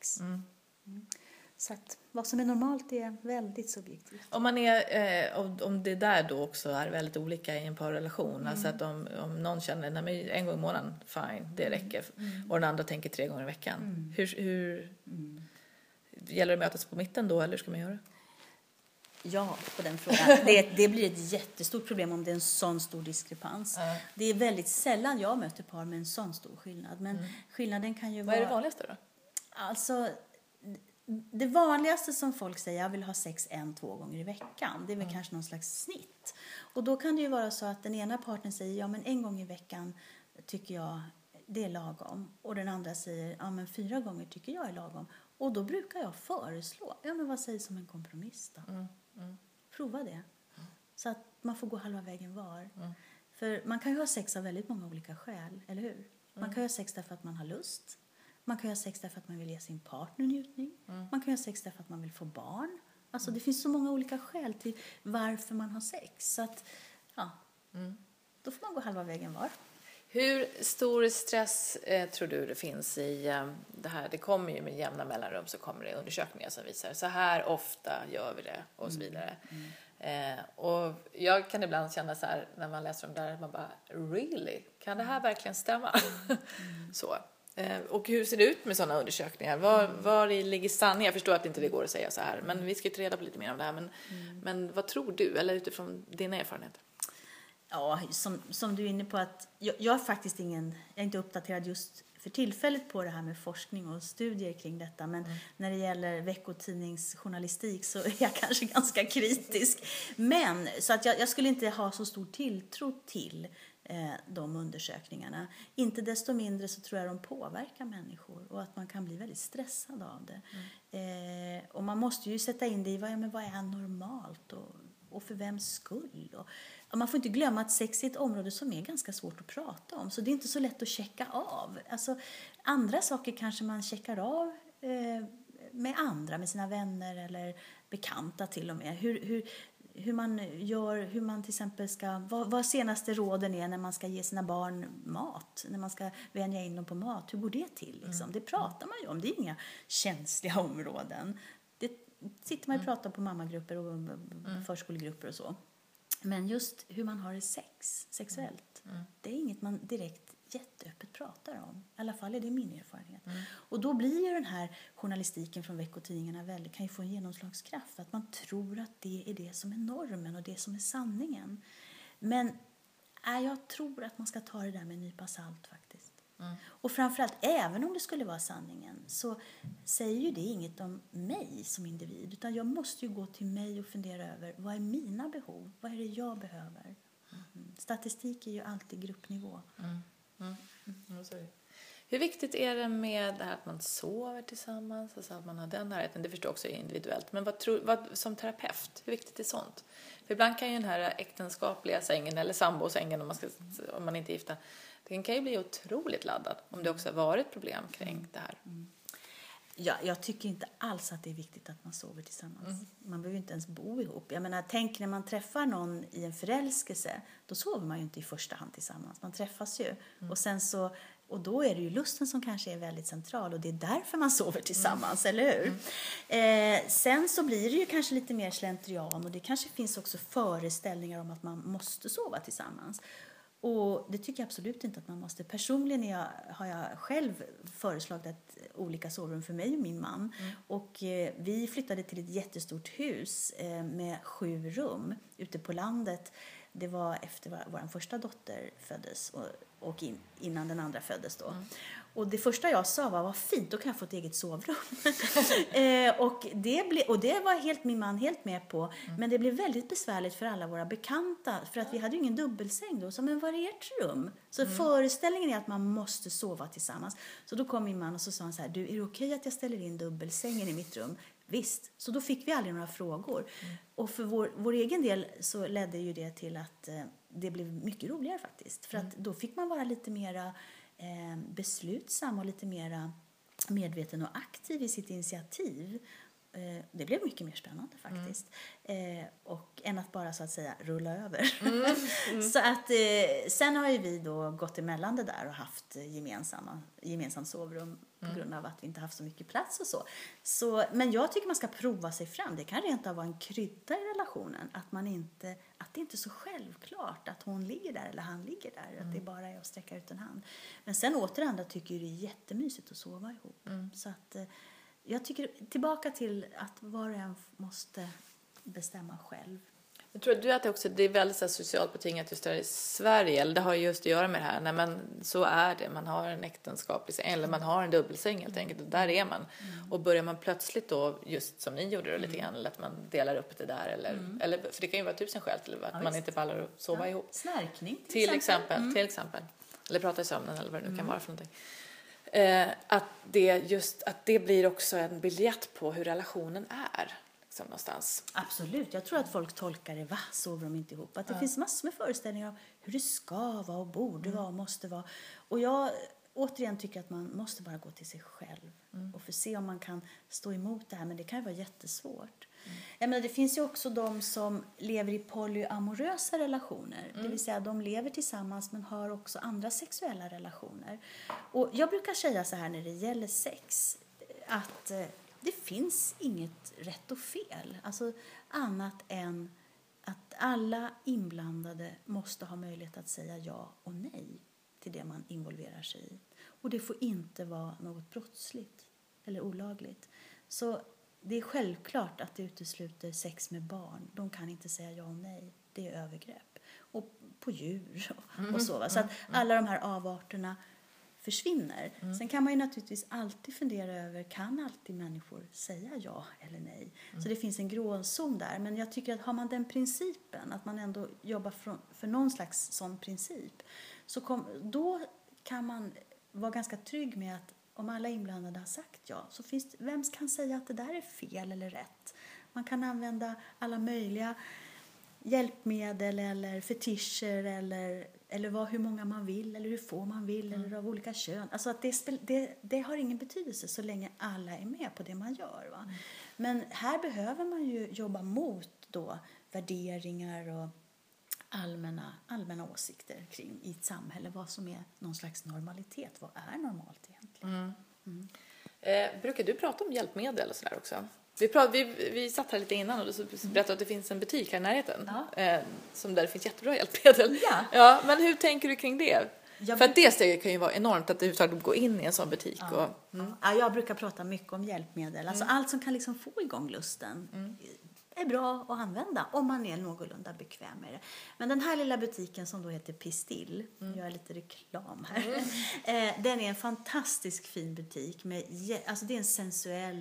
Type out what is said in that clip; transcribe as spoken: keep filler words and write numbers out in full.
Mm. Mm. Så att vad som är normalt är väldigt subjektivt. Om, man är, eh, om, om det där då också är väldigt olika i en parrelation. Mm. Alltså att om, om någon känner nej, men en gång i månaden, fine, det räcker. Mm. Och den andra tänker tre gånger i veckan. Mm. Hur, hur mm. Gäller det att mötas på mitten då, eller ska man göra? Ja, på den frågan. Det, det blir ett jättestort problem om det är en sån stor diskrepans. Mm. Det är väldigt sällan jag möter par med en sån stor skillnad. Men mm. skillnaden kan ju Vad vara... Vad är det vanligaste då? Alltså... Det vanligaste som folk säger, jag vill ha sex en, två gånger i veckan. Det är väl mm. kanske någon slags snitt. Och då kan det ju vara så att den ena partnern säger, ja men en gång i veckan tycker jag det är lagom. Och den andra säger, ja men fyra gånger tycker jag är lagom. Och då brukar jag föreslå, ja men vad sägs som en kompromiss då? Mm. Mm. Prova det. Mm. Så att man får gå halva vägen var. Mm. För man kan ju ha sex av väldigt många olika skäl, eller hur? Man mm. kan ju ha sex därför att man har lust. Man kan ju ha sex därför att man vill ge sin partner njutning. Mm. Man kan ju ha sex därför att man vill få barn. Alltså mm. det finns så många olika skäl till varför man har sex. Så att, ja, mm. då får man gå halva vägen var. Hur stor stress eh, tror du det finns i eh, det här? Det kommer ju med jämna mellanrum, så kommer det undersökningar som visar så här ofta gör vi det och så vidare. Mm. Mm. Eh, och jag kan ibland känna så här när man läser om det där, man bara, really? Kan det här verkligen stämma? Mm. Så. Och hur ser det ut med sådana undersökningar? Var, var ligger sanningen? Jag förstår att inte det går att säga så här, men vi ska ta reda på lite mer om det här. Men, mm. men vad tror du, eller utifrån dina erfarenheter? Ja, som, som du är inne på, att jag, jag är faktiskt ingen, jag är inte uppdaterad just för tillfället på det här med forskning och studier kring detta. Men mm. när det gäller veckotidningsjournalistik så är jag kanske ganska kritisk. Men så att jag, jag skulle inte ha så stor tilltro till de undersökningarna. Inte desto mindre så tror jag de påverkar människor och att man kan bli väldigt stressad av det. Mm. Eh, och man måste ju sätta in det i vad, ja, men vad är normalt och, och för vems skull. Och, och man får inte glömma att sex är ett område som är ganska svårt att prata om. Så det är inte så lätt att checka av. Alltså, andra saker kanske man checkar av eh, med andra, med sina vänner eller bekanta till och med. Hur... hur hur man gör, hur man till exempel ska, vad, vad senaste råden är när man ska ge sina barn mat, när man ska vänja in dem på mat, hur går det till liksom? Mm. Det pratar man ju om, det är inga känsliga områden. Det sitter man och pratar på mammagrupper och mm. förskolegrupper och så. Men just hur man har det sex, sexuellt, mm. det är inget man direkt jätteöppet pratar om. I alla fall är det min erfarenhet. Mm. Och då blir ju den här journalistiken från veckotidningarna väldigt, kan ju få en genomslagskraft. Att man tror att det är det som är normen och det som är sanningen. Men äh, jag tror att man ska ta det där med en nypa salt faktiskt. Mm. Och framförallt, även om det skulle vara sanningen, så säger ju det inget om mig som individ. Utan jag måste ju gå till mig och fundera över, vad är mina behov? Vad är det jag behöver? Mm. Statistik är ju alltid gruppnivå. Mm. Mm. Mm. Hur viktigt är det med det här att man sover tillsammans, alltså att man har den närheten? Det förstår jag också är individuellt. Men vad tror, vad, som terapeut, hur viktigt är sånt? För ibland kan ju den här äktenskapliga sängen eller sambosängen, om man, ska, om man inte är gifta, den kan ju bli otroligt laddad om det också har varit problem kring det här. Mm. Ja, jag tycker inte alls att det är viktigt att man sover tillsammans. Mm. Man behöver inte ens bo ihop. Jag menar, tänk när man träffar någon i en förälskelse, då sover man ju inte i första hand tillsammans. Man träffas ju. Mm. Och sen så, och då är det ju lusten som kanske är väldigt central, och det är därför man sover tillsammans, mm. eller hur? Mm. Eh, sen så blir det ju kanske lite mer slentrian, och det kanske finns också föreställningar om att man måste sova tillsammans. Och det tycker jag absolut inte att man måste. Personligen är jag, har jag själv föreslagit att olika sovrum för mig och min man. Mm. Och eh, vi flyttade till ett jättestort hus eh, med sju rum ute på landet. Det var efter vår, vår första dotter föddes och, och in, innan den andra föddes då. Mm. Och det första jag sa var, vad fint, då kan jag få ett eget sovrum. eh, och, det ble, och det var helt min man helt med på. Mm. Men det blev väldigt besvärligt för alla våra bekanta. För att vi hade ju ingen dubbelsäng då. Så men var är ert rum? Så mm. föreställningen är att man måste sova tillsammans. Så då kom min man och så sa han så här, du, är det okej att jag ställer in dubbelsängen i mitt rum? Visst. Så då fick vi aldrig några frågor. Mm. Och för vår, vår egen del så ledde ju det till att eh, det blev mycket roligare faktiskt. För mm. att då fick man vara lite mera beslutsam och lite mera medveten och aktiv i sitt initiativ. Eh, det blev mycket mer spännande faktiskt. Mm. Eh, och än att bara så att säga rulla över. Mm. Mm. Så att eh, sen har ju vi då gått emellan det där och haft gemensamma, gemensamt sovrum på mm. grund av att vi inte haft så mycket plats och så. så. Men jag tycker man ska prova sig fram. Det kan rent av vara en krydda i relationen. Att, man inte, att det inte är så självklart att hon ligger där eller han ligger där. Mm. Att det bara är att sträcka ut en hand. Men sen åter tycker det är jättemysigt att sova ihop. Mm. Så att... Eh, Jag tycker tillbaka till att var och en måste bestämma själv. Jag tror du att det också det är väldigt så här, socialt betingat just där i Sverige. Eller det har just att göra med det här. Nej, men så är det. Man har en äktenskaplig säng. Eller man har en dubbelsäng helt enkelt. Och där är man. Mm. Och börjar man plötsligt då, just som ni gjorde det lite grann. Eller att man delar upp det där. Eller, mm. eller, för det kan ju vara tusen skäl till att ja, man visst. inte pallar att sova ja. ihop. Snarkning till, till exempel. exempel mm. Till exempel. Eller prata i sömnen eller vad det nu kan mm. vara för någonting. Eh, att, det just, att det blir också en biljett på hur relationen är liksom någonstans. Absolut, jag tror att folk tolkar det, va, sover de inte ihop? Att det ja. finns massor med föreställningar om hur det ska vara och borde mm. vara och måste vara. Och jag återigen tycker att man måste bara gå till sig själv mm. och få se om man kan stå emot det här, men det kan ju vara jättesvårt. Mm. Jag menar, det finns ju också de som lever i polyamorösa relationer. Mm. Det vill säga de lever tillsammans men har också andra sexuella relationer. Och jag brukar säga så här när det gäller sex. Att eh, det finns inget rätt och fel. Alltså annat än att alla inblandade måste ha möjlighet att säga ja och nej till det man involverar sig i. Och det får inte vara något brottsligt eller olagligt. Så det är självklart att det utesluter sex med barn. De kan inte säga ja och nej. Det är övergrepp. Och på djur och, och så. Va? Så att alla de här avarterna försvinner. Mm. Sen kan man ju naturligtvis alltid fundera över, kan alltid människor säga ja eller nej? Mm. Så det finns en gråzon där. Men jag tycker att har man den principen, att man ändå jobbar för, för någon slags sån princip, så kom, då kan man vara ganska trygg med att om alla inblandade har sagt ja, så finns det, vem kan säga att det där är fel eller rätt? Man kan använda alla möjliga hjälpmedel eller fetischer eller, eller vad, hur många man vill eller hur få man vill mm. eller av olika kön. Alltså att det, det, det har ingen betydelse så länge alla är med på det man gör. Va? Mm. Men här behöver man ju jobba mot då värderingar och allmänna, allmänna åsikter kring i ett samhälle. Vad som är någon slags normalitet. Vad är normalt egentligen? Mm. Mm. Eh, brukar du prata om hjälpmedel och sådär också? Vi, prat, vi, vi satt här lite innan och du berättade att det finns en butik här i närheten. Ja. Eh, som där det finns jättebra hjälpmedel. Ja. Ja, men hur tänker du kring det? Jag För att det steget kan ju vara enormt att du gå in i en sån butik. Ja. Och, mm. ja, jag brukar prata mycket om hjälpmedel. Alltså mm. allt som kan liksom få igång lusten. Mm. är bra att använda om man är någorlunda bekväm med det. Men den här lilla butiken som då heter Pistill, mm. jag gör lite reklam här, mm. den är en fantastisk fin butik med, alltså det är en sensuell